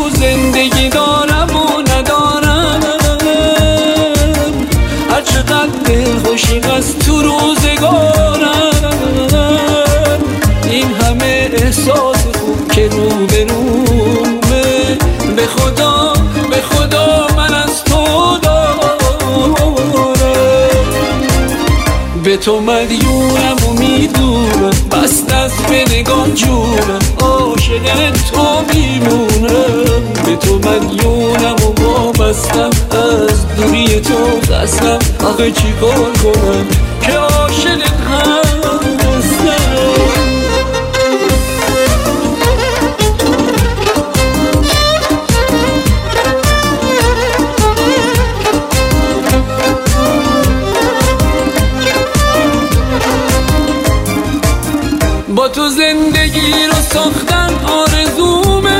زندگی دارم و ندارم، هر چقدر دلخوشی از تو روزگارم، این همه احساس خوب که رو به رومه، به خدا به خدا من از تو دارم، به تو مدیونم و میدونم بست از به نگاه جونم، عاشق تو میمونم، به تو مدیونم و وابستم، از دوری تو خستم، آخه چی کار کنم که عاشقت هستم. با تو زندگی رو ساختن آرزومه،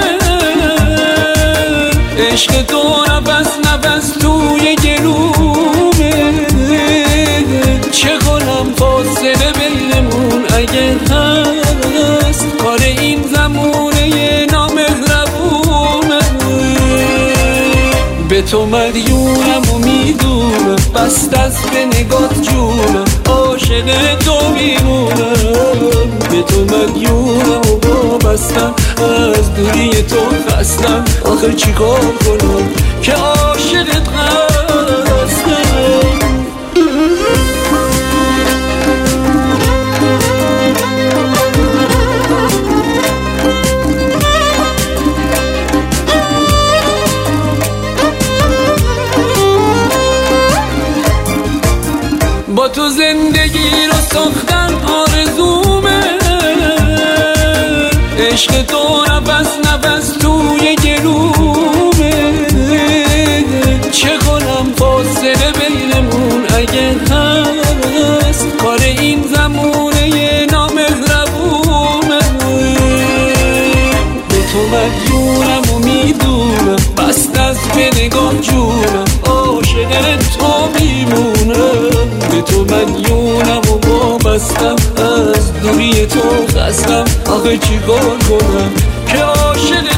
عشق تو نفس نفس توی گلومه، چه کنم فاصله بینمون اگه هست، کار این زمونه نامهربونه، به تو مدیونم و میدونم بست از به نگات جونم، عاشق تو میمونم، به تو مدیونم و وابستم، از دوری تو خستم، آخه چی کار کنم که عاشقت هستم. با تو زندگی رو ساختن آرزومه، عشق تو نفس نفس توی گلومه، چه کنم فاصله بینمون اگه هست، کار این زمونه نامهربونه، به تو مدیونم و میدونم بست از به نگاه جونم، عاشق تو میمونم، به تو مدیونم و وابستم، از دوری تو خستم، آخه چی کار کنم که عاشق